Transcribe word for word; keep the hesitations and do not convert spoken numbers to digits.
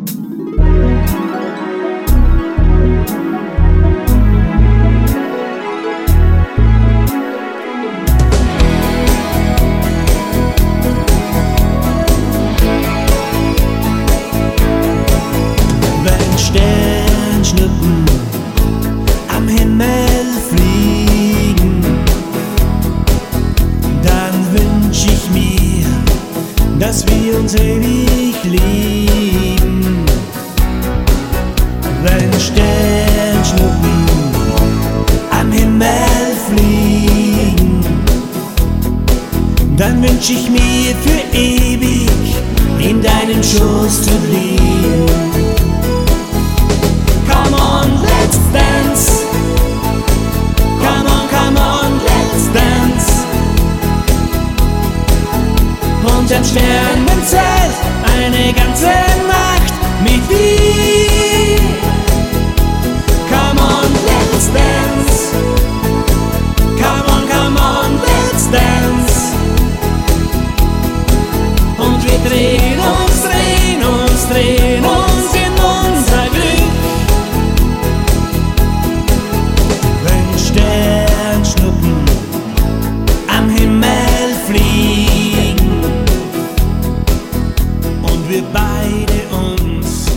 Sternschnuppen am Himmel fliegen, dann wünsch ich mir, dass wir uns ewig lieben. Wenn Sternschnuppen am Himmel fliegen, dann wünsch ich mir für ewig in deinem Schoß zu liegen. Come on, let's dance. Come on, come on, let's dance. Unterm Sternenzelt eine ganze Nacht mit dir. Come on, let's dance. Come on, come on, let's dance. Und wir drehen uns, drehen uns, drehen uns in unser Glück. Sternschnuppen am Himmel fliegen und wir beide uns